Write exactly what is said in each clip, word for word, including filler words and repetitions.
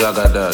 Zagadat.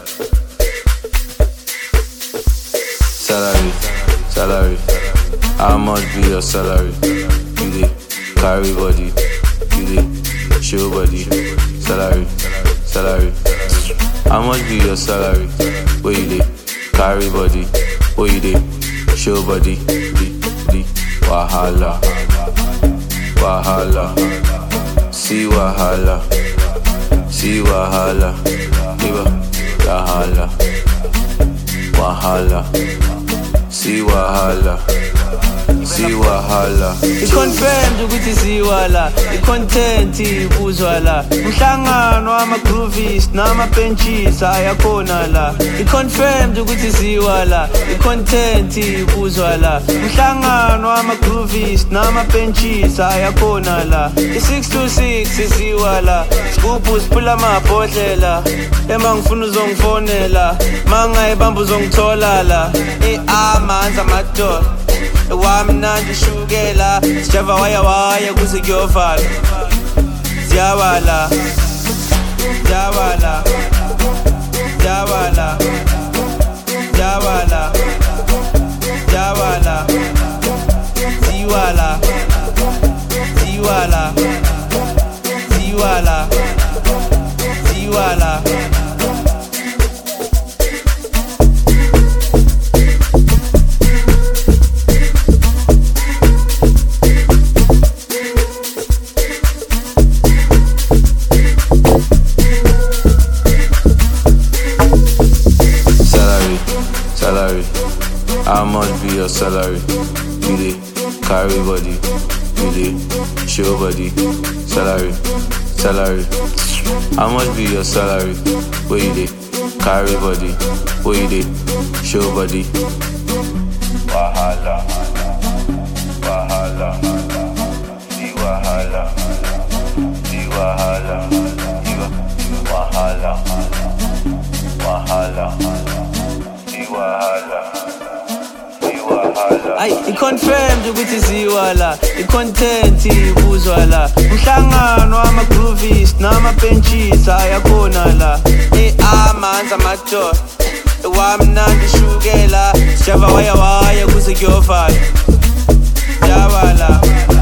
Salary, salary. How much be your salary? You dey carry body, you dey show body. Salary, salary. How much be your salary? Where you dey carry body, where you dey show body. Di, di, wahala, wahala. See wahala, see wahala. Liba, wahala, wahala. See wahala, see wahala. I-confirmed ukuthi siwala, i-content ibuzwa la. Umhlangano wama-groovies nama-benches ayakhona la. I-confirmed ukuthi siwala, i-content ibuzwa la. Umhlangano wama-groovies nama-benches ayakhona la. I-six to six siwala, scoop siphula amabhodlela. Ema ngifuna uzongifonela, mangayibamba uzongithola la. I-amanzi amadoda wamnandi shukela, sijava waya waya kuze kuyovala. Ziyawala, ziyawala, ziyawala, ziyawala, ziyawala, ziwala, ziwala, ziwala, ziwala. Salary, how much be your salary? You dey carry body, you dey show body. Salary, salary. How much be your salary? Where you dey carry body, where you dey show body. Wahala, wahala, di wahala, di wahala, wahala, wahala. Ay, i-confirmed ukuthi siwala, i-content ibuzwa la. Umhlangano wama-groovies nama-benches ayakhona la. I-amanzi amadoda wamnandi shukela, sijava waya waya kuze kuyovala. Ziyawala.